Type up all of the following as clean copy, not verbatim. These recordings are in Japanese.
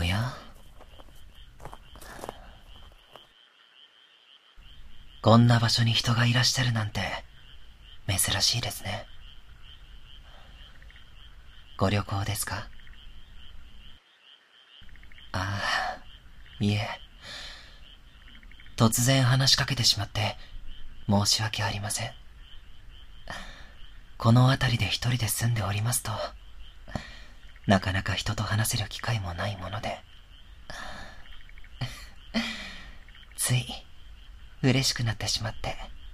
や、こんな場所に人がいらっしゃるなんて珍しいですね。ご旅行ですか？ああ、いえ。突然話しかけてしまって申し訳ありません。この辺りで一人で住んでおりますと、なかなか人と話せる機会もないもので、つい嬉しくなってしまって。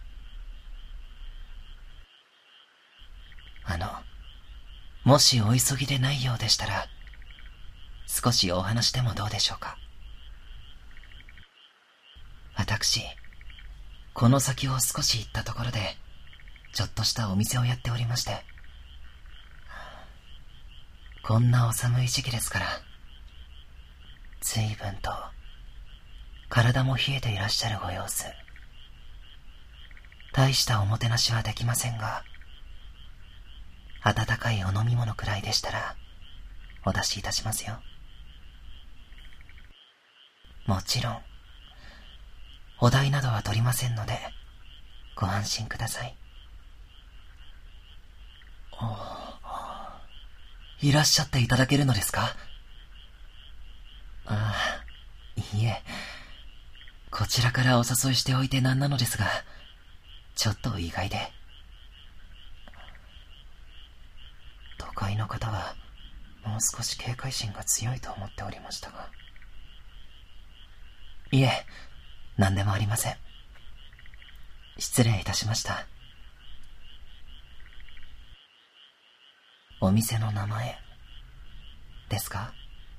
もしお急ぎでないようでしたら、少しお話でもどうでしょうか。私、この先を少し行ったところで、ちょっとしたお店をやっておりまして、こんなお寒い時期ですから、随分と体も冷えていらっしゃるご様子。大したおもてなしはできませんが、温かいお飲み物くらいでしたらお出しいたしますよ。もちろんお代などは取りませんのでご安心ください。いらっしゃっていただけるのですか？ああ、いえ、こちらからお誘いしておいてなんなのですが、ちょっと意外で。都会の方はもう少し警戒心が強いと思っておりましたが。いえ、何でもありません。失礼いたしました。お店の名前ですか？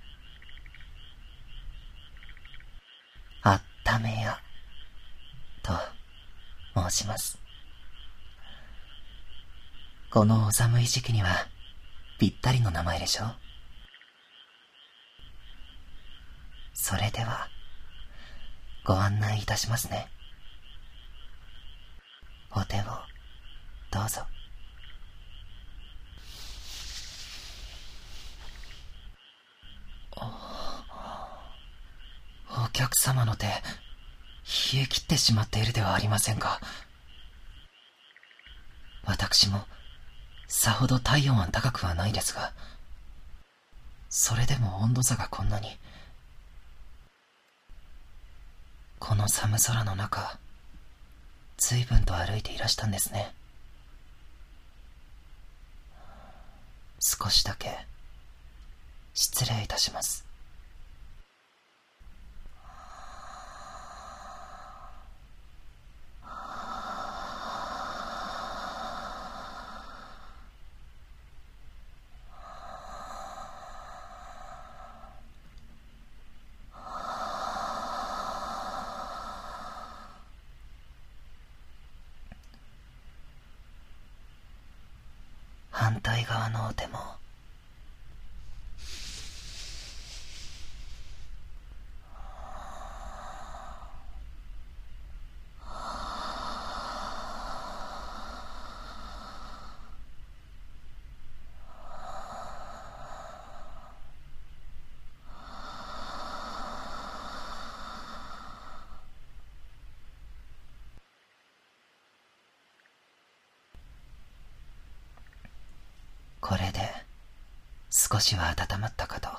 あっため屋と申します。このお寒い時期にはぴったりの名前でしょう。それではご案内いたしますね。お手をどうぞ。お客様の手、冷え切ってしまっているではありませんか。私もさほど体温は高くはないですが、それでも温度差がこんなに。この寒空の中、随分と歩いていらしたんですね。少しだけ失礼いたします。反対側のお手も。これで少しは温まったかと。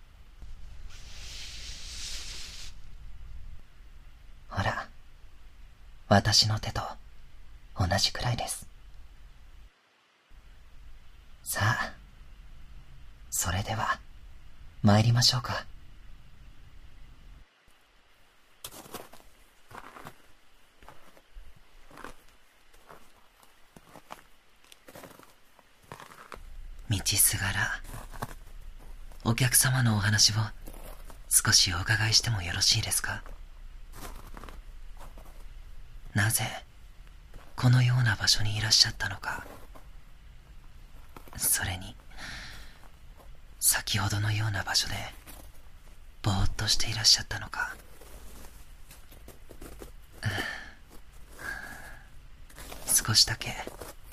ほら、私の手と同じくらいです。さあ、それでは参りましょうか。道すがらお客様のお話を少しお伺いしてもよろしいですか？なぜこのような場所にいらっしゃったのか、それに先ほどのような場所でぼーっとしていらっしゃったのか。少しだけ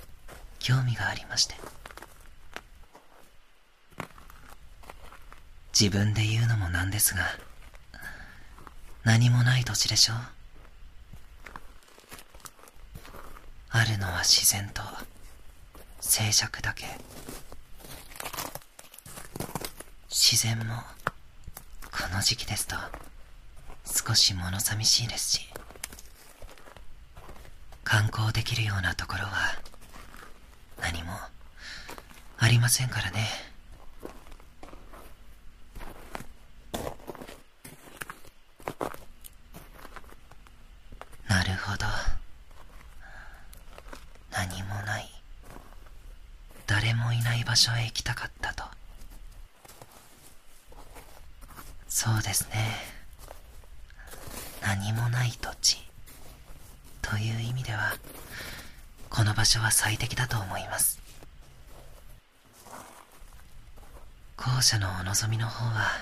興味がありまして。 自分で言うのもなんですが、何もない土地でしょう。あるのは自然と静寂だけ。自然もこの時期ですと少し物寂しいですし、観光できるようなところは何もありませんからね。なるほど。何もない、誰もいない場所へ行きたかったと。そうですね。何もない土地という意味ではこの場所は最適だと思います。後者のお望みの方は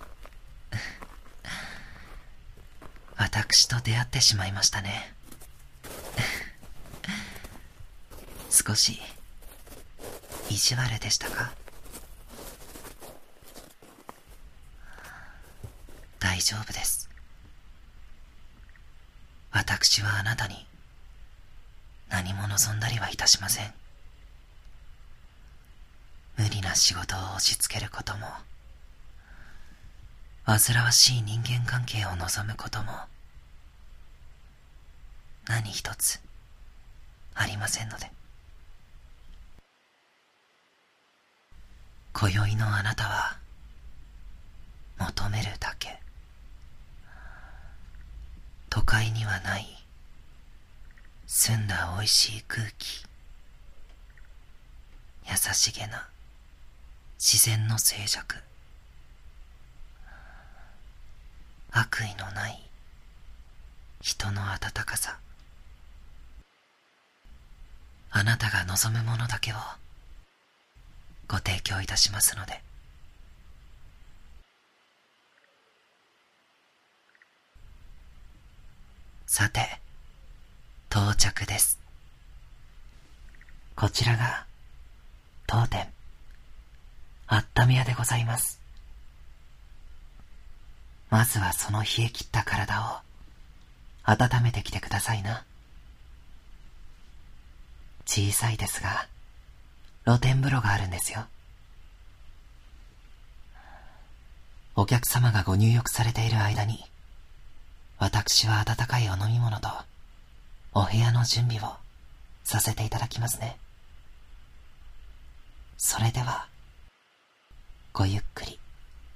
私と出会ってしまいましたね。少し意地悪でしたか？大丈夫です。私はあなたに何も望んだりはいたしません。無理な仕事を押し付けることも、煩わしい人間関係を望むことも何一つありませんので。今宵のあなたは求めるだけ、都会にはない澄んだおいしい空気、優しげな自然の静寂、悪意のない人の温かさ、あなたが望むものだけをご提供いたしますので。さて、到着です。こちらが当店あっため屋でございます。まずはその冷え切った体を温めてきてくださいな。小さいですが露天風呂があるんですよ。お客様がご入浴されている間に、私は温かいお飲み物とお部屋の準備をさせていただきますね。それではごゆっくり。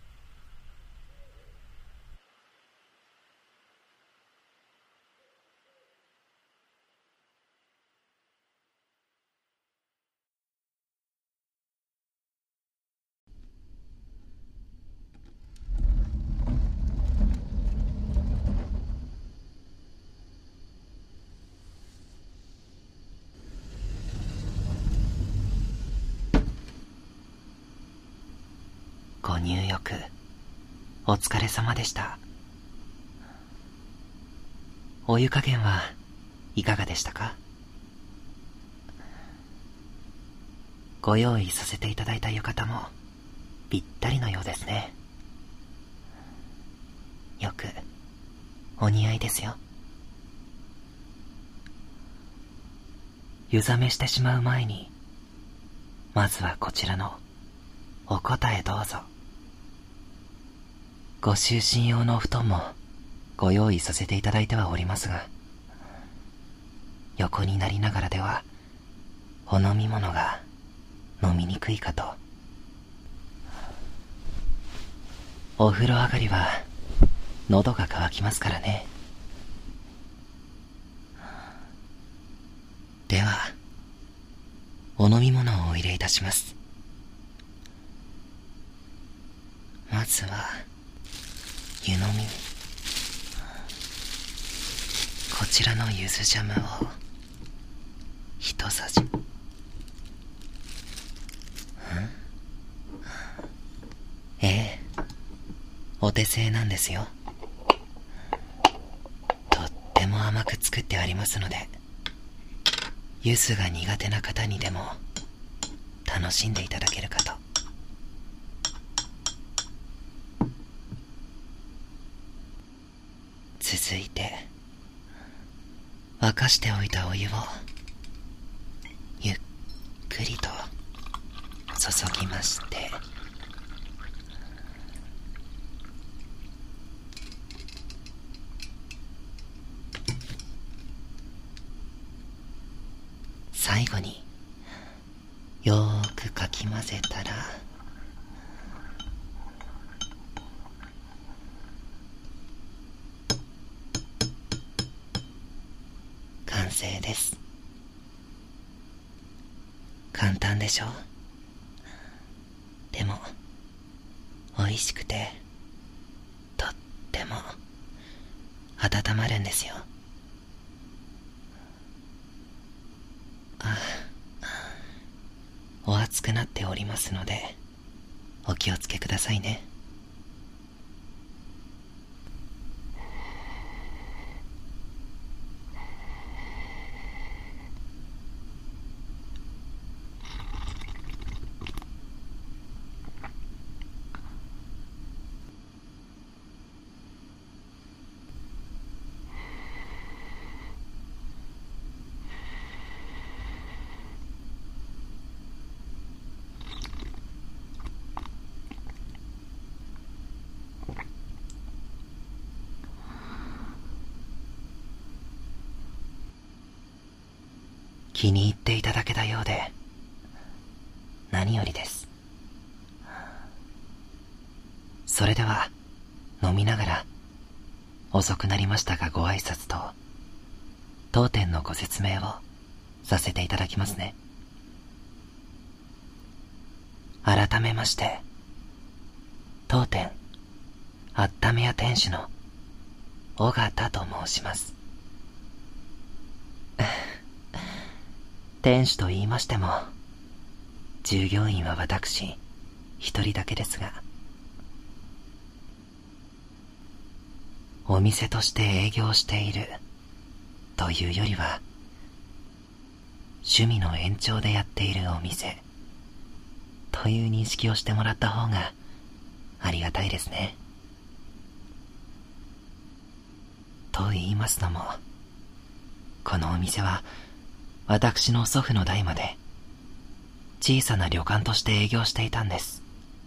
ご入浴お疲れ様でした。お湯加減はいかがでしたか？ご用意させていただいた浴衣もぴったりのようですね。よくお似合いですよ。湯冷めしてしまう前に、まずはこちらのお答えどうぞ。ご就寝用のお布団もご用意させていただいてはおりますが、横になりながらではお飲み物が飲みにくいかと。お風呂上がりは喉が渇きますからね。ではお飲み物をお入れいたします。まずは湯飲みにこちらの柚子ジャムを一さじ。ええ、お手製なんですよ。とっても甘く作ってありますので、柚子が苦手な方にでも楽しんでいただけるかと。 続いて沸かしておいたお湯をゆっくりと注ぎまして、最後によーくかき混ぜたら、完成です。簡単でしょ？でも美味しくてとっても温まるんですよ。お熱くなっておりますのでお気をつけくださいね。気に入っていただけたようで何よりです。それでは飲みながら遅くなりましたがご挨拶と当店のご説明をさせていただきますね。改めまして当店あっため屋店主の尾形と申します。店主と言いましても従業員は私一人だけですが、お店として営業しているというよりは趣味の延長でやっているお店という認識をしてもらった方がありがたいですね。と言いますのも、このお店は私の祖父の代まで小さな旅館として営業していたんです。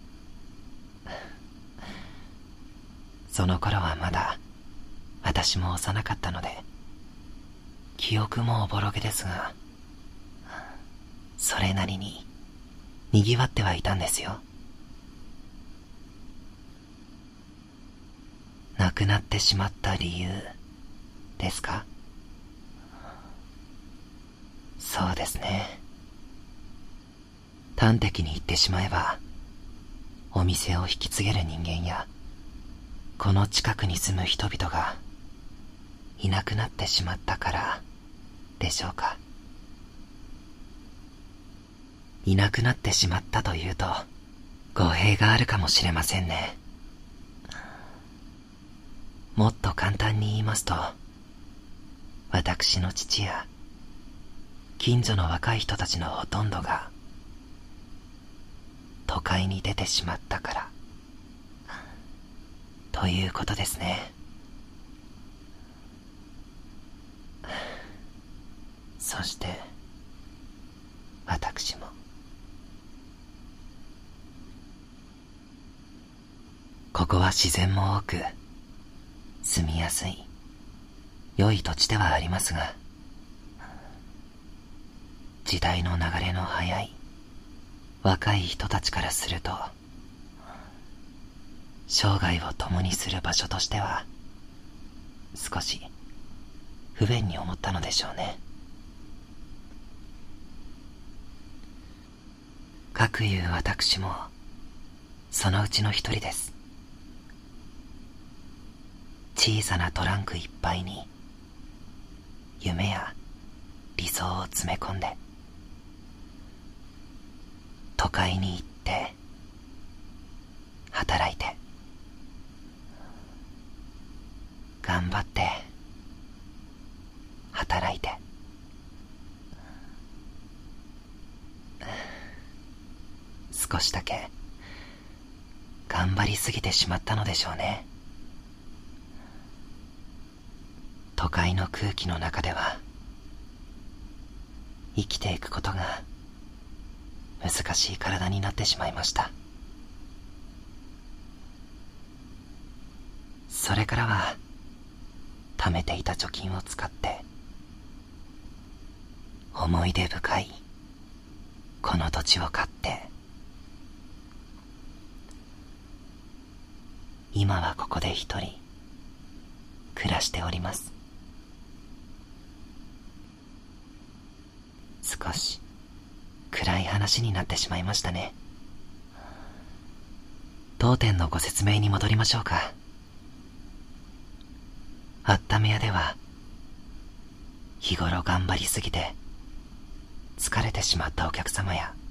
その頃はまだ私も幼かったので記憶もおぼろげですが、それなりに賑わってはいたんですよ。亡くなってしまった理由ですか？そうですね。端的に言ってしまえば、お店を引き継げる人間やこの近くに住む人々がいなくなってしまったからでしょうか。いなくなってしまったというと語弊があるかもしれませんね。もっと簡単に言いますと、私の父や近所の若い人たちのほとんどが都会に出てしまったからということですね。そして私もここは自然も多く住みやすい良い土地ではありますが、時代の流れの早い若い人たちからすると生涯を共にする場所としては少し不便に思ったのでしょうね。かくいう私もそのうちの一人です。小さなトランクいっぱいに夢や理想を詰め込んで都会に行って働いて頑張って働いて少しだけ頑張りすぎてしまったのでしょうね。 都会の空気の中では生きていくことが難しい体になってしまいました。それからは貯めていた貯金を使って思い出深いこの土地を買って今はここで一人暮らしております。少し暗い話になってしまいましたね。当店のご説明に戻りましょうか。あっため屋では日頃頑張りすぎて疲れてしまったお客様や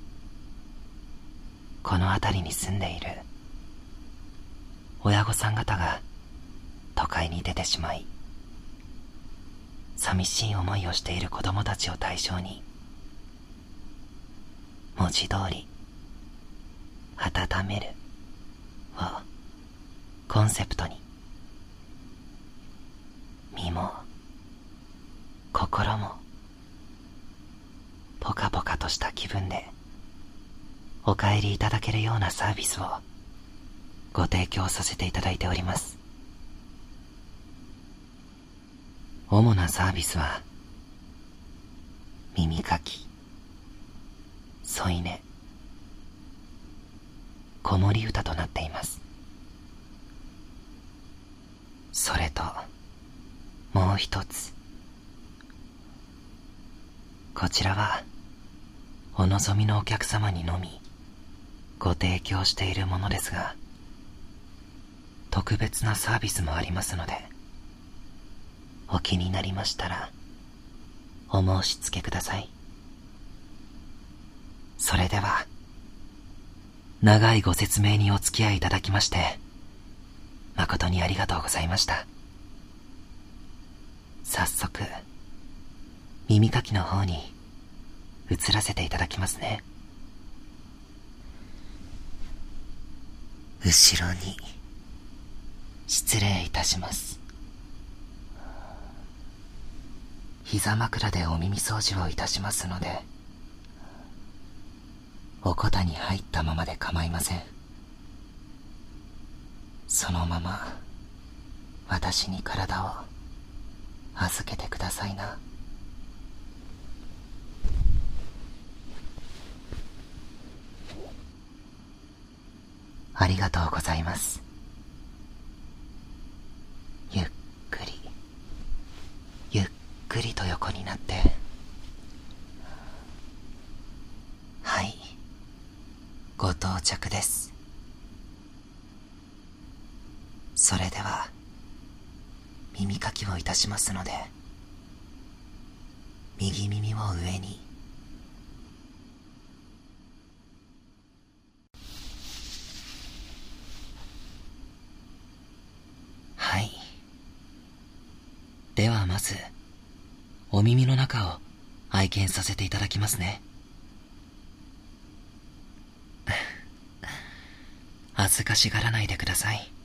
この辺りに住んでいる親御さん方が都会に出てしまい寂しい思いをしている子供たちを対象に文字通り温めるをコンセプトに身も心もポカポカとした気分でお帰りいただけるようなサービスをご提供させていただいております。主なサービスは耳かき、添い寝、子守歌となっています。それともう一つ、こちらはお望みのお客様にのみご提供しているものですが、特別なサービスもありますので、お気になりましたらお申し付けください。それでは長いご説明にお付き合いいただきまして誠にありがとうございました。早速耳かきの方に移らせていただきますね。後ろに失礼いたします。膝枕でお耳掃除をいたしますので、おこたに入ったままで構いません。そのまま私に体を預けてくださいな。ありがとうございます。ゆっくりゆっくりと横になって、はい、ご到着です。それでは耳かきをいたしますので、右耳を上に、はい。ではまずお耳の中を拝見させていただきますね。恥ずかしがらないでください。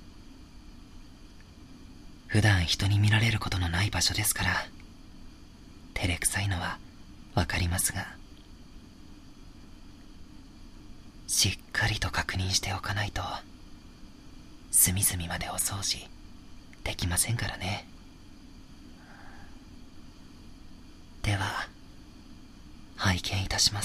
普段人に見られることのない場所ですから照れくさいのはわかりますが、しっかりと確認しておかないと隅々までお掃除できませんからね。では拝見いたします。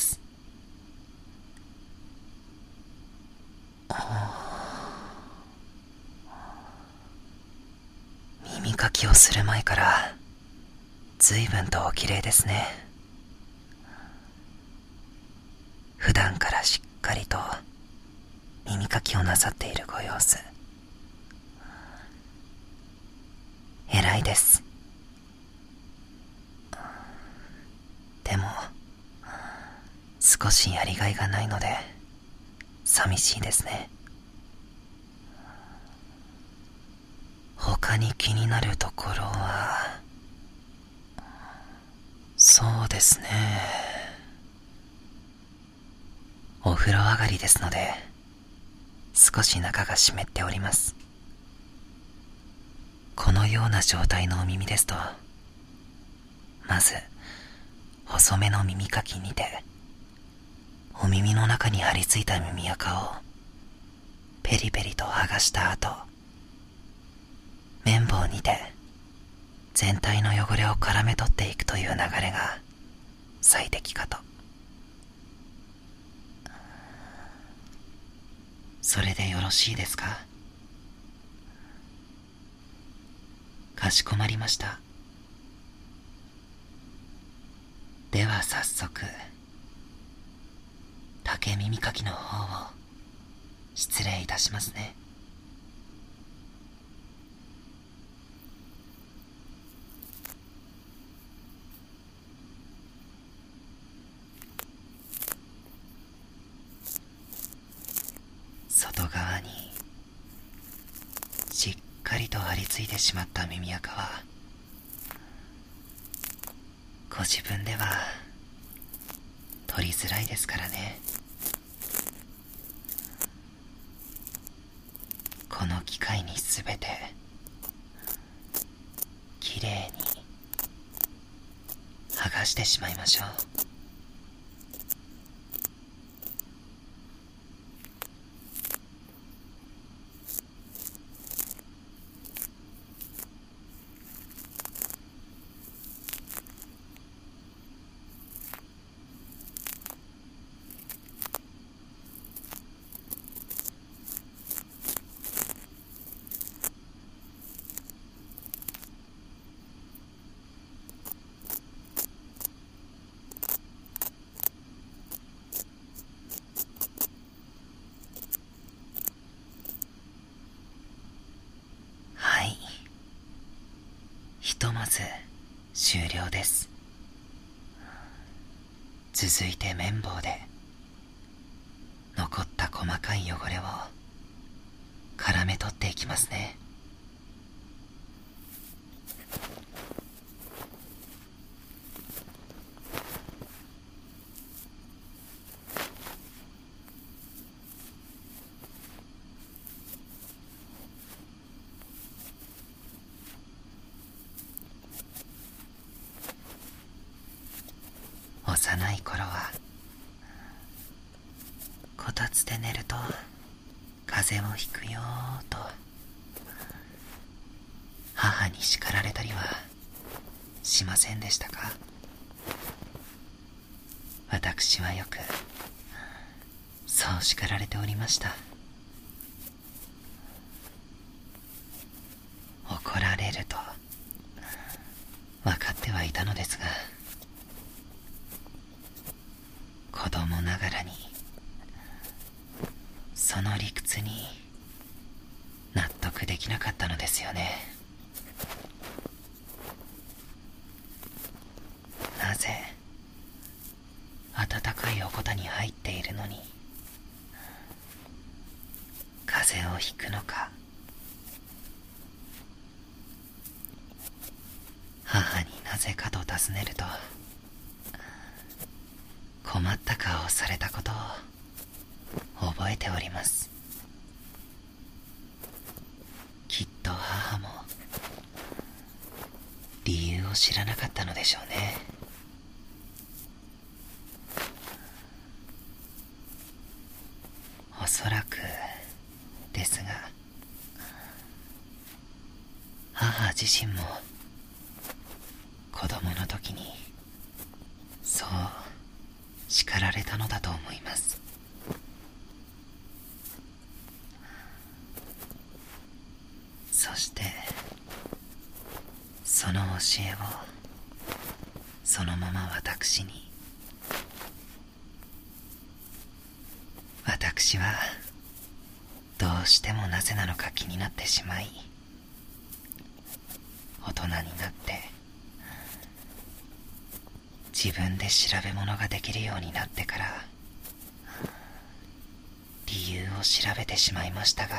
耳かきをする前から随分とお綺麗ですね。普段からしっかりと耳かきをなさっているご様子、偉いです。でも少しやりがいがないので寂しいですね。他に気になるところは、そうですね、お風呂上がりですので少し中が湿っております。 このような状態のお耳ですと、まず細めの耳かきにてお耳の中に張り付いた耳垢をペリペリと剥がした後、綿棒にて全体の汚れを絡め取っていくという流れが最適かと。それでよろしいですか？かしこまりました。では早速竹耳かきの方を失礼いたしますね。外側にしっかりと張り付いてしまった耳垢はご自分では取りづらいですからね。この機会にすべてきれいに剥がしてしまいましょう。はい、ひとまず終了です。続いて綿棒で残った細かい汚れを絡め取っていきますね。幼い頃はこたつで寝ると風邪をひくよーと母に叱られたりはしませんでしたか？私はよくそう叱られておりました。怒られると分かってはいたのですが、子供ながらにその理屈に納得できなかったのですよね。なぜ暖かいおこたに入っているのに風邪をひくのか。母になぜかと尋ねると困った顔をされたことを覚えております。きっと母も理由を知らなかったのでしょうね。おそらくですが、母自身も子供の時にそう叱られたのだと思います。そしてその教えをそのまま私に。私はどうしてもなぜなのか気になってしまい、大人になって自分で調べ物ができるようになってから理由を調べてしまいましたが、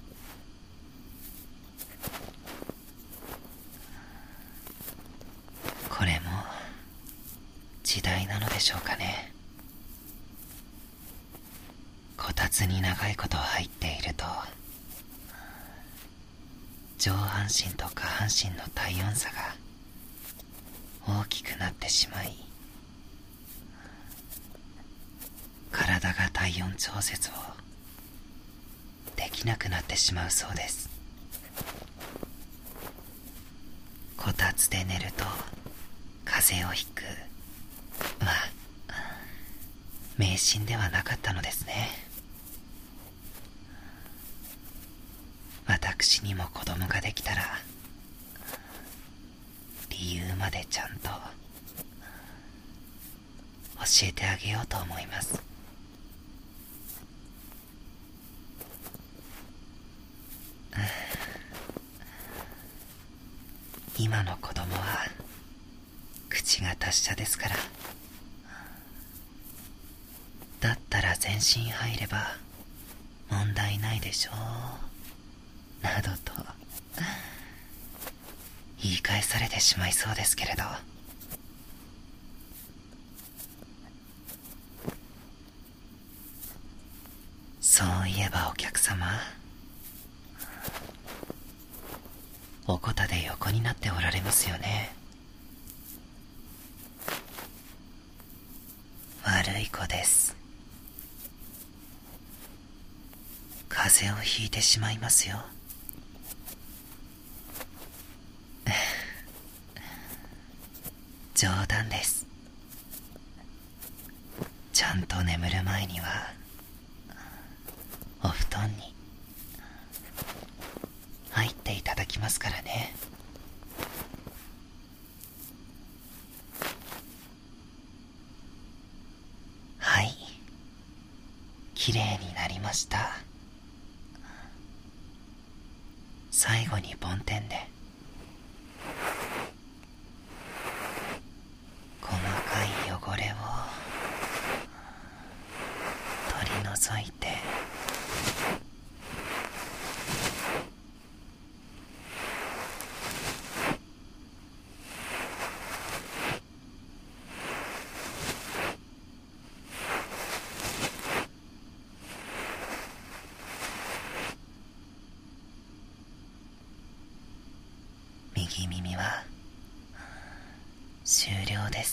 これも時代なのでしょうかね。こたつに長いこと入っていると上半身と下半身の体温差が大きくなってしまい、体が体温調節をできなくなってしまうそうです。こたつで寝ると風邪をひく、迷信ではなかったのですね。私にも子供ができたら理由までちゃんと教えてあげようと思います。今の子供は口が達者ですから、だったら全身入れば問題ないでしょう、などと言い返されてしまいそうですけれど、そういえばお客様、おこたで横になっておられますよね。悪い子です。風邪をひいてしまいますよ。冗談です。ちゃんと眠る前にはお布団に入っていただきますからね。はい、きれいになりました。最後に梵天で細かい汚れを取り除いて、右耳は終了です。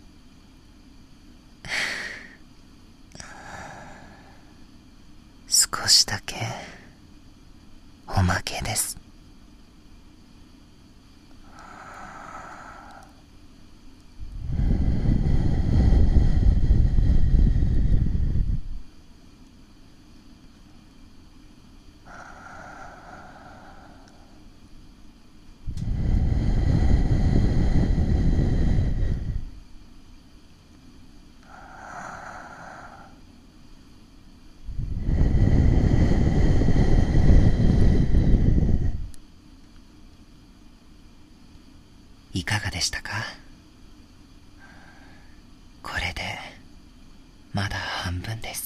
少しだけおまけです。いかがでしたか？これでまだ半分です。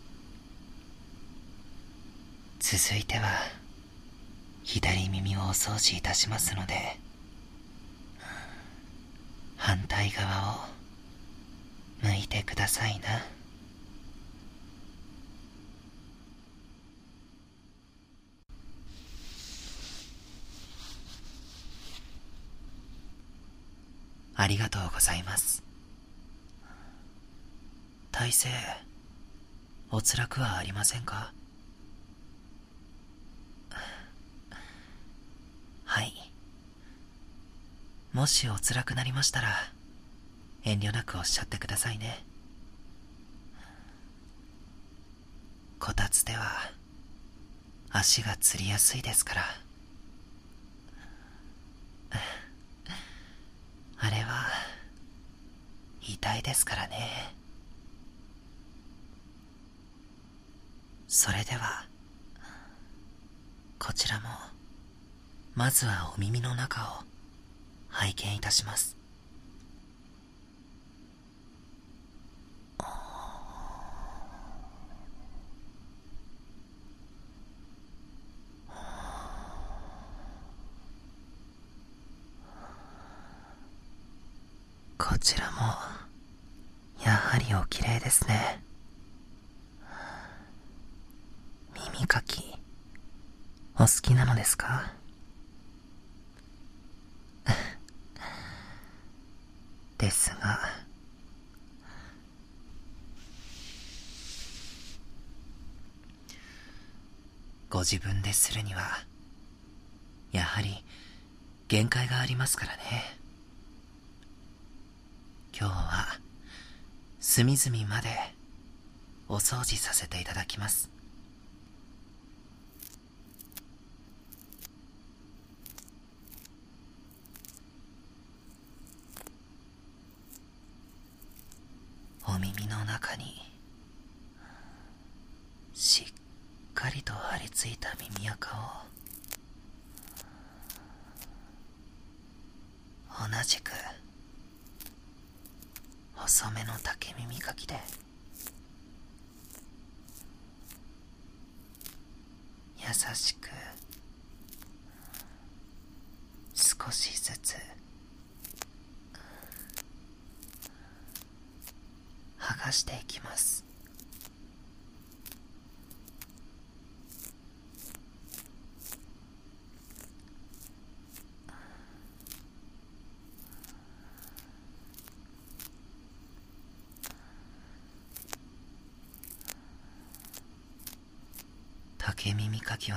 続いては左耳をお掃除いたしますので、反対側を向いてくださいな。ありがとうございます。大勢、お辛くはありませんか？はい。もしお辛くなりましたら、遠慮なくおっしゃってくださいね。こたつでは足がつりやすいですから。あれは痛いですからね。それではこちらもまずはお耳の中を拝見いたします。こちらもやはりおきれいですね。耳かきお好きなのですか？ ですが、ご自分でするにはやはり限界がありますからね。今日は隅々までお掃除させていただきます。お耳の中にしっかりと張り付いた耳垢を同じく細めの竹耳かきで優しく少しずつ剥がしていきます。竹耳かきは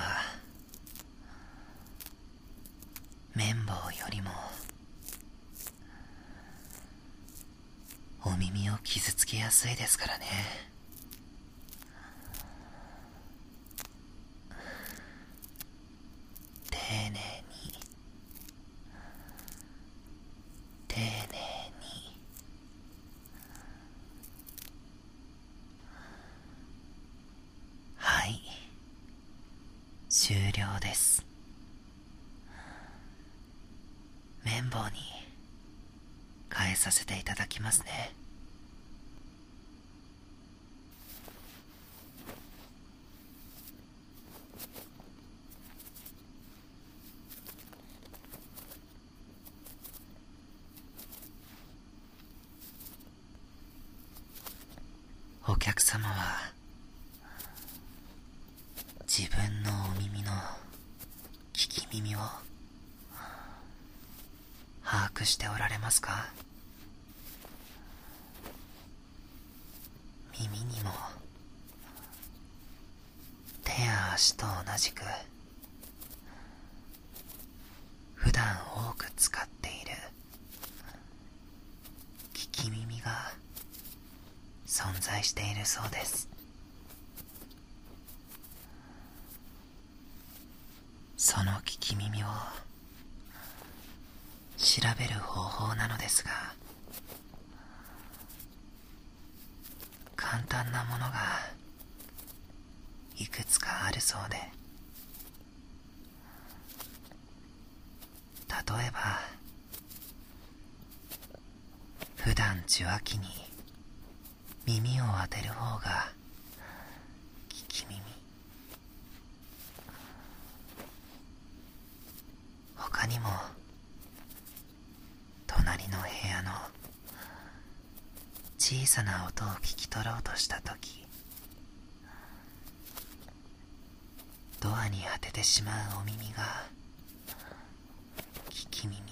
綿棒よりもお耳を傷つけやすいですからね。丁寧に丁寧に。はい、終了です。綿棒に変えさせていただきますね。お客様は自分のお耳の聞き耳を把握しておられますか？耳にも手や足と同じく普段多く使っている聞き耳が存在しているそうです。その聞き耳を調べる方法なのですが、簡単なものがいくつかあるそうで、例えば普段受話器に耳を当てる方が聞き耳、他にも隣の部屋の小さな音を聞き取ろうとしたとき、ドアに当ててしまうお耳が聞き耳、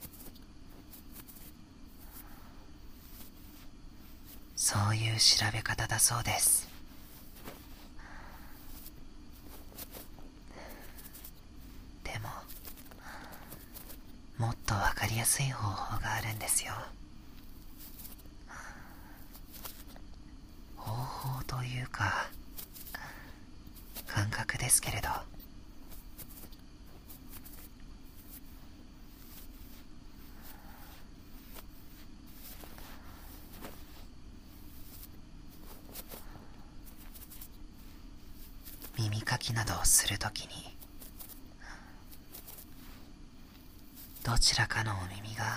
そういう調べ方だそうです。でももっとわかりやすい方法があるんですよ。方法というか感覚ですけれど、耳かきなどをするときにどちらかのお耳が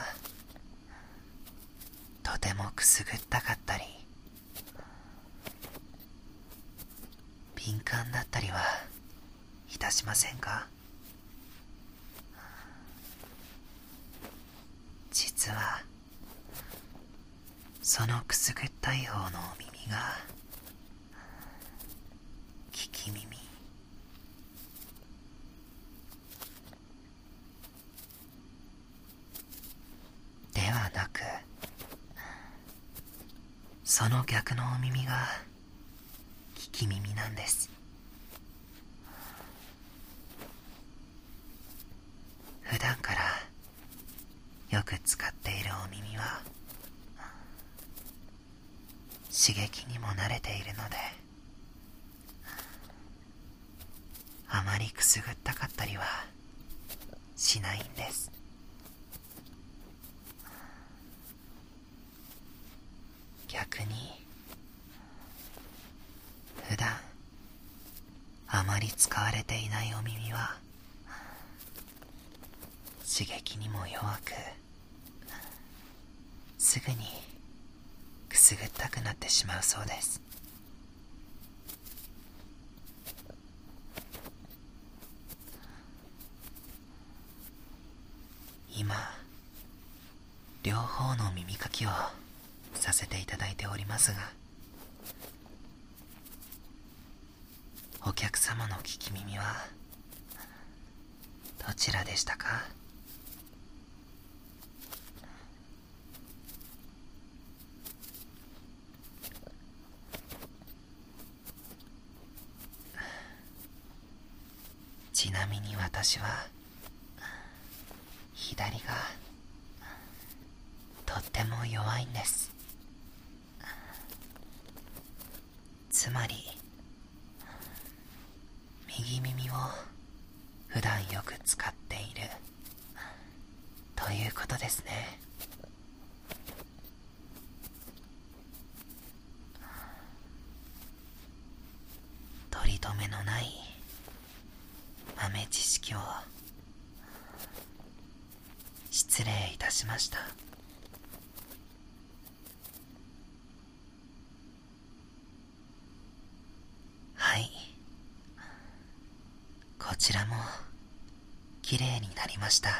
とてもくすぐったかったり敏感だったりはいたしませんか？実はそのくすぐったい方のお耳が聞き耳ではなく、 その逆のお耳が聞き耳なんです。普段からよく使っているお耳は刺激にも慣れているので、あまりくすぐったかったりはしないんです。逆に普段あまり使われていないお耳は刺激にも弱く、すぐにくすぐったくなってしまうそうです。今両方の耳かきをさせていただいておりますが、お客様の聞き耳はどちらでしたか？ちなみに私は左がとっても弱いんです。つまり右耳を普段よく使っているということですね。取り留めのない豆知識を失礼いたしました。はい、こちらもきれいになりました。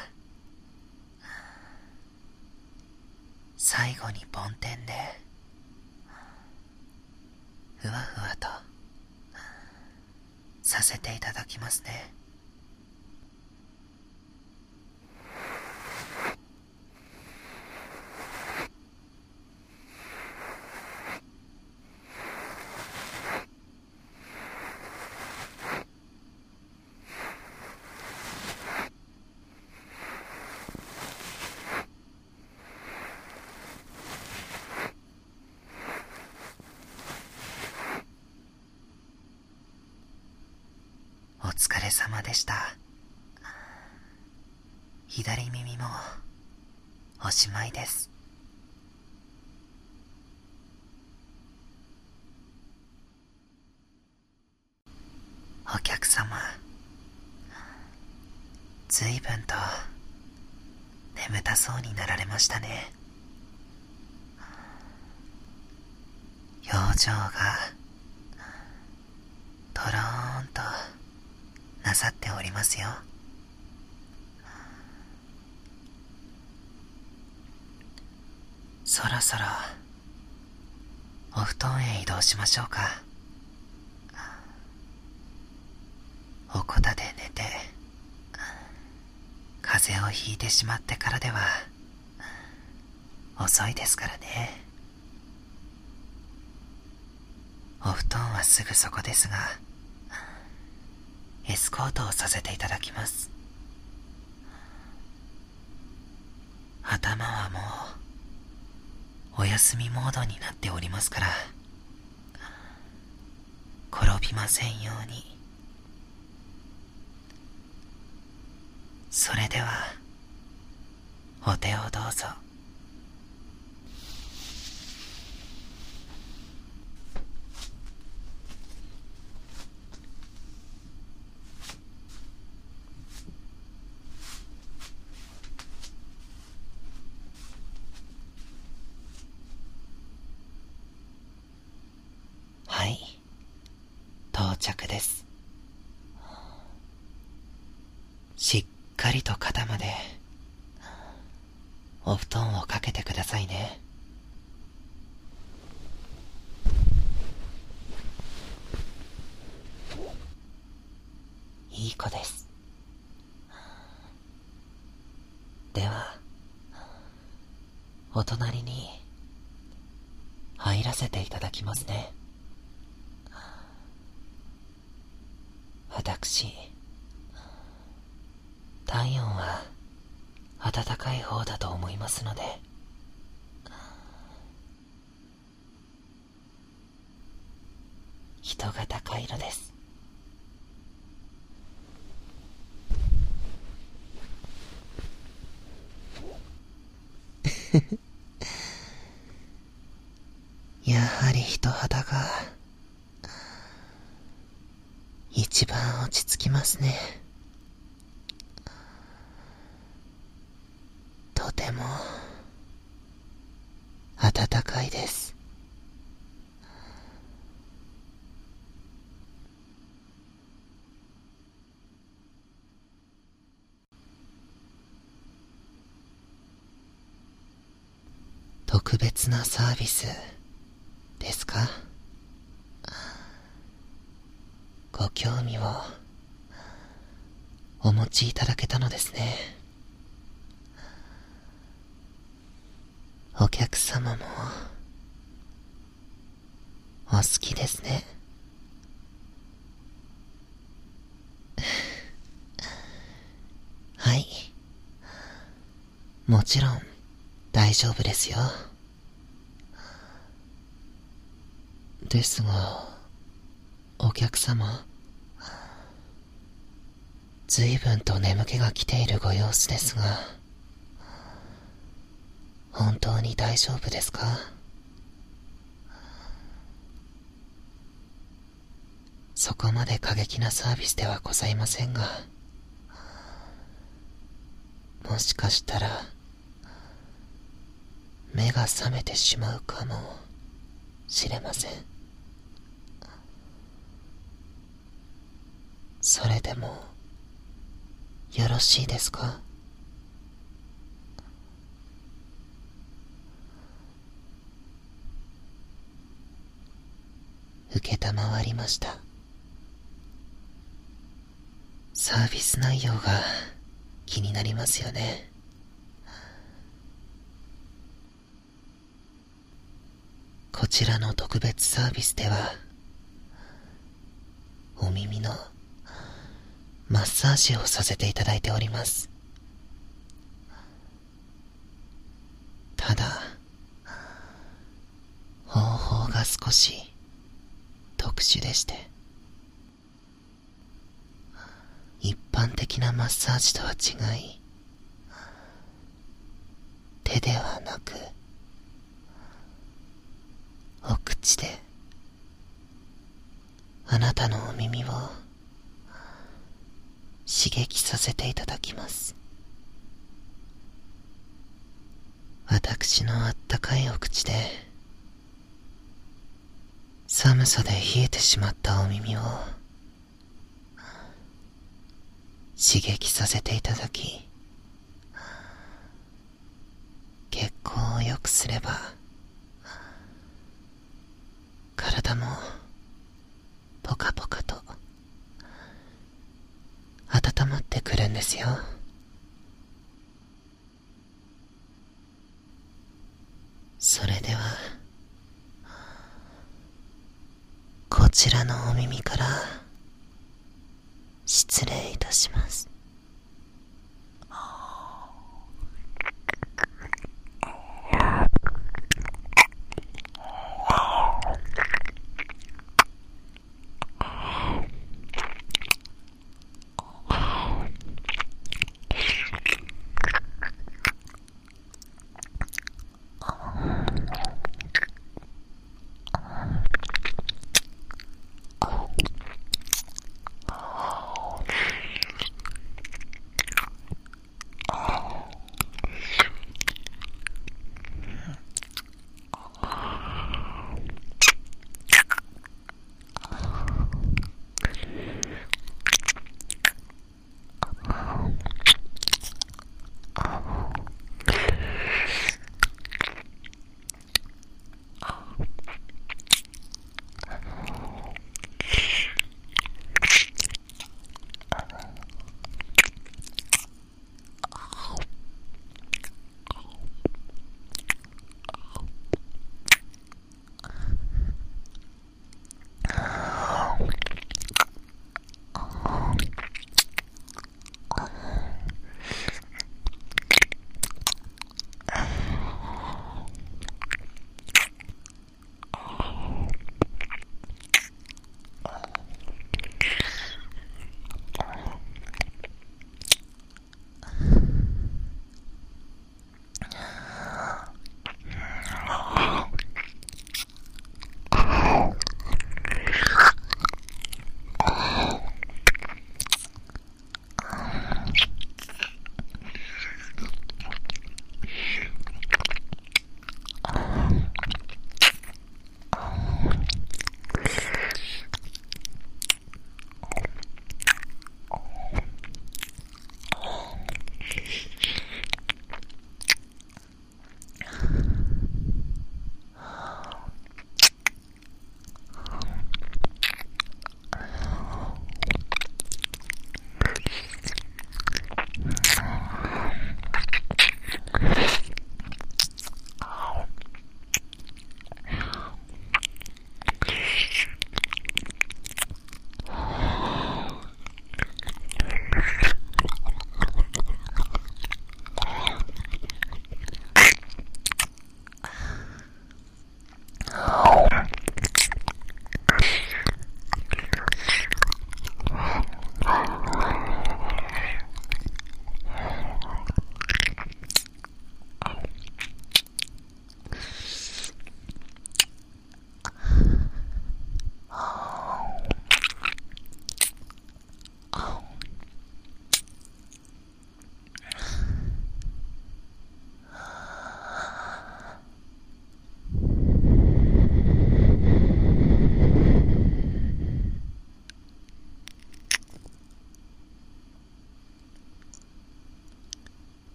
最後に梵天でふわふわとさせていただきますね。お疲れ様でした。左耳もおしまいです。お客様、ずいぶんと眠たそうになられましたね。表情がとろーんとなさっておりますよ。そろそろお布団へ移動しましょうか。おこたで寝て風邪をひいてしまってからでは遅いですからね。お布団はすぐそこですが、エスコートをさせていただきます。頭はもうお休みモードになっておりますから、転びませんように。それではお手をどうぞ。はい、到着です。しっかりと肩までお布団をかけてくださいね。いい子です。ではお隣に入ららせていただきますね。私、体温は暖かい方だと思いますので、人が高いのです。やはり人肌が一番落ち着きますね。とても暖かいです。特別なサービスですか？ご興味をお持ちいただけたのですね。お客様もお好きですね。はい、もちろん大丈夫ですよ。ですが、お客様、随分と眠気が来ているご様子ですが、本当に大丈夫ですか？そこまで過激なサービスではございませんが、もしかしたら目が覚めてしまうかもしれません。それでもよろしいですか？承りました。サービス内容が気になりますよね。こちらの特別サービスでは、お耳のマッサージをさせていただいております。ただ、方法が少し特殊でして、一般的なマッサージとは違い、手ではなくお口であなたのお耳を刺激させていただきます。私のあったかいお口で寒さで冷えてしまったお耳を刺激させていただき、血行を良くすれば体もポカポカと温まってくるんですよ。それではこちらのお耳から失礼いたします。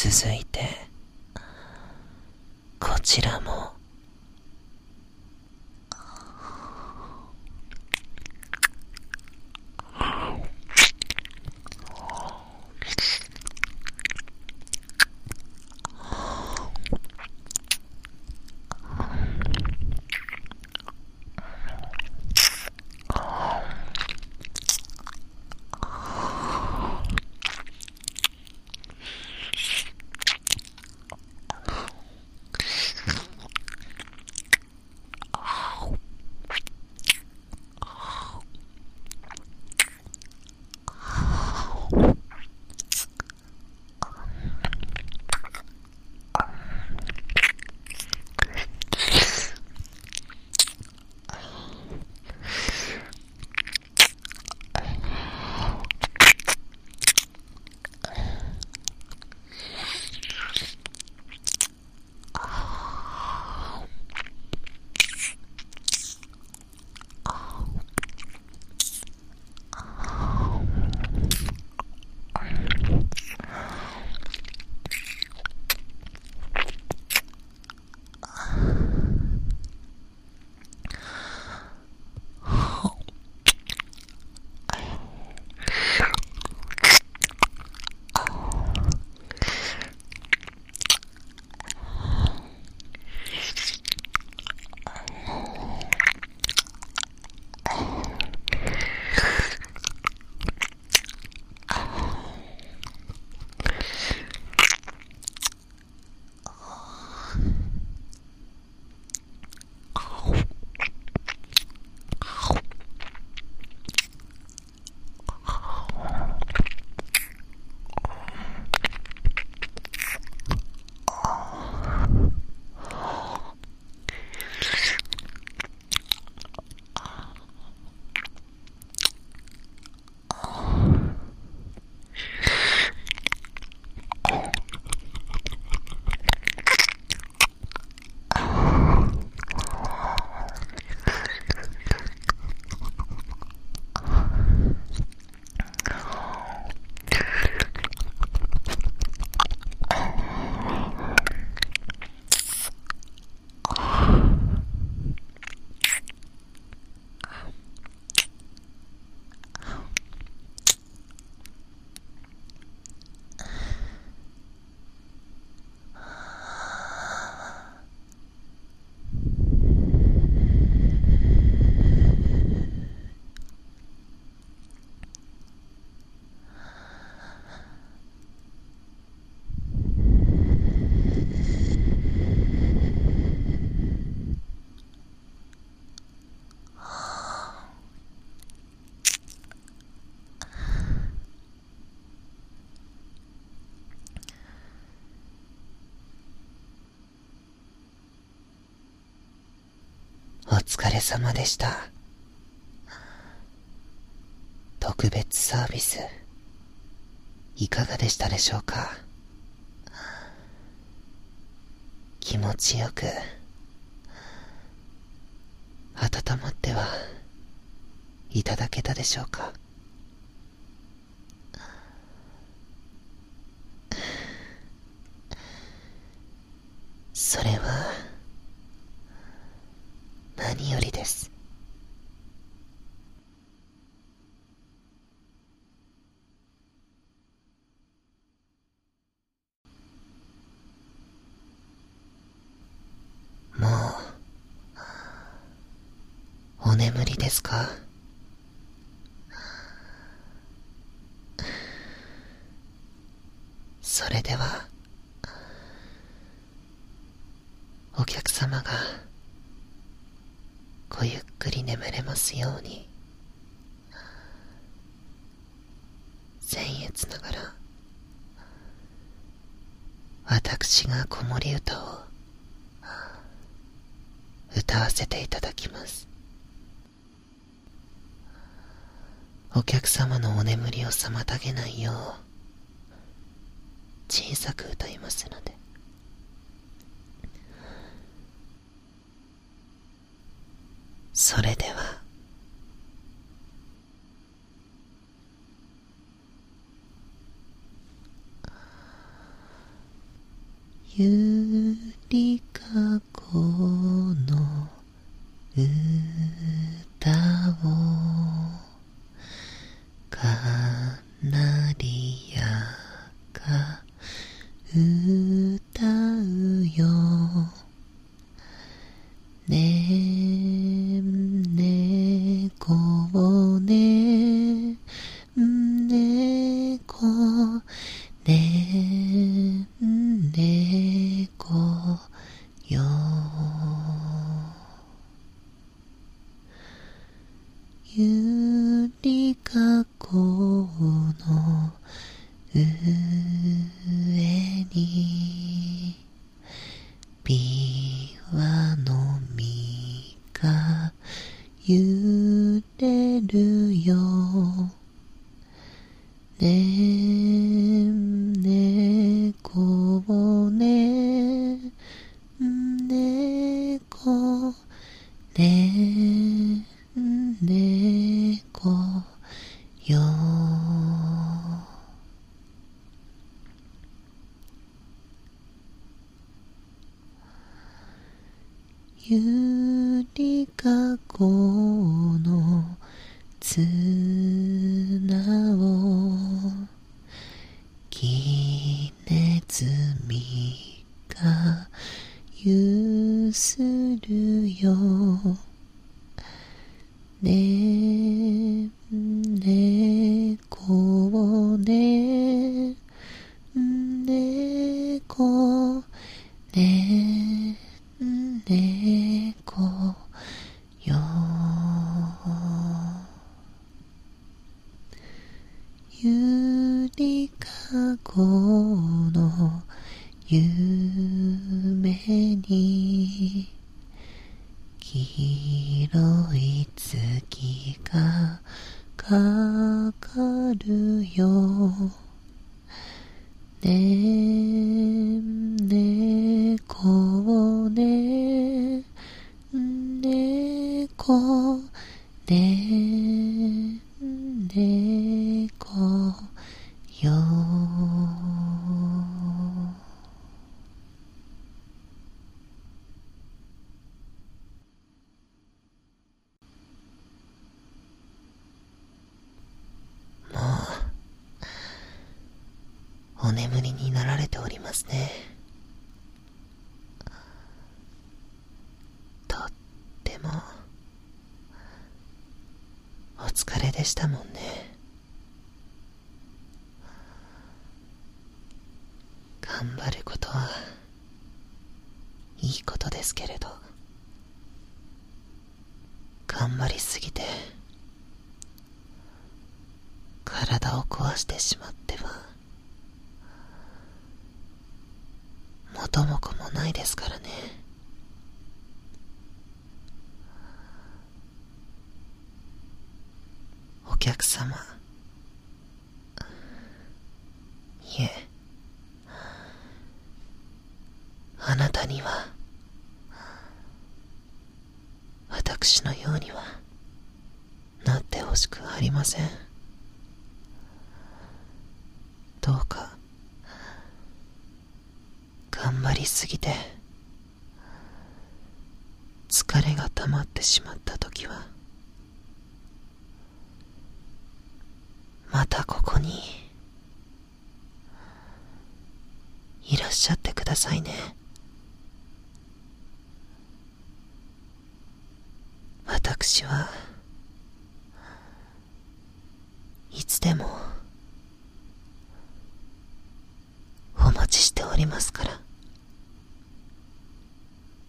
続いてこちらもお疲れ様でした。特別サービスいかがでしたでしょうか。気持ちよく温まってはいただけたでしょうか。それは何よりです。もうお眠りですか。それではお客様がごゆっくり眠れますように、僭越ながら私が子守歌を歌わせていただきます。お客様のお眠りを妨げないよう小さく歌いますので、それではゆりかごの歌をかなりやが歌うよ。ねんねこねんねこねんねこよ。ゆりかごの上にびわの実が揺れるよ。ねんねこねんねこねんねこよ。ゆりかごの綱をきねずみがゆするよ。ねんねこねんねこねんねこよ。ゆりかごの夢に黄色い月がかかるよ。ねんねこねんねこねんねこよ。もうお眠りになられておりますね。とってもお疲れでしたもんね。頑張ることはいいことですけれど、頑張りすぎて体を壊してしまっては元も子もないですからね。お客様、いえ、あなたには私のようにはなってほしくありません。どうか頑張りすぎて疲れが溜まってしまったときはまたここにいらっしゃってくださいね。私はいつでもお待ちしておりますから。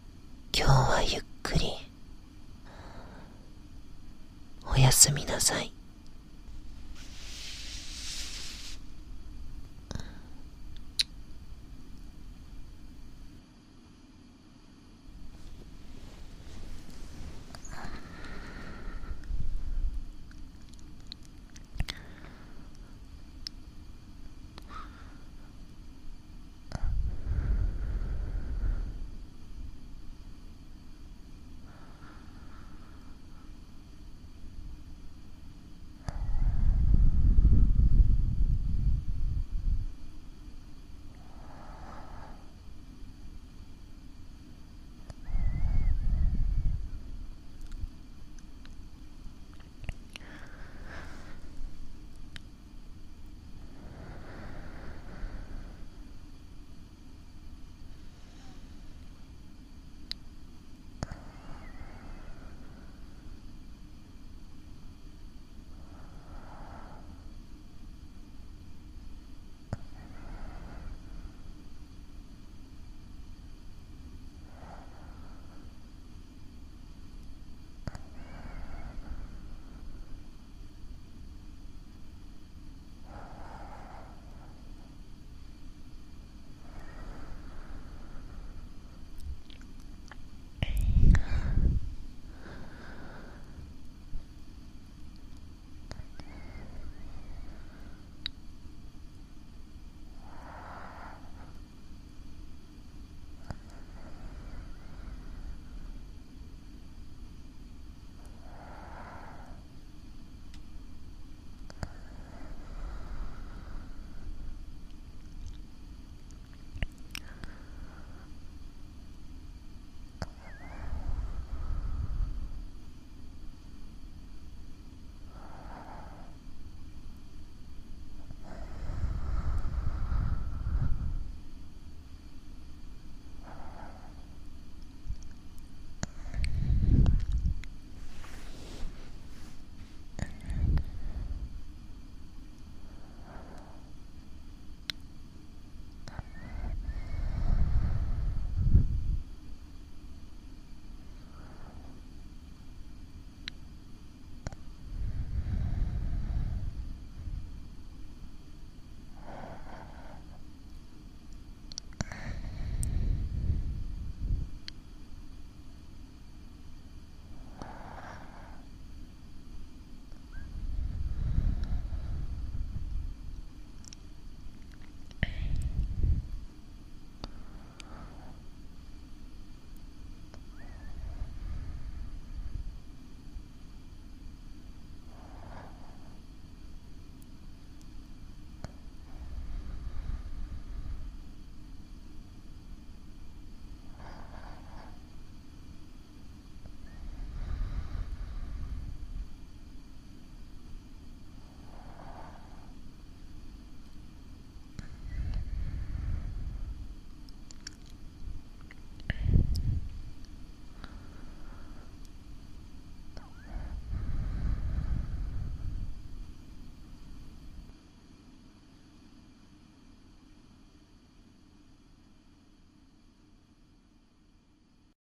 今日はゆっくりおやすみなさい。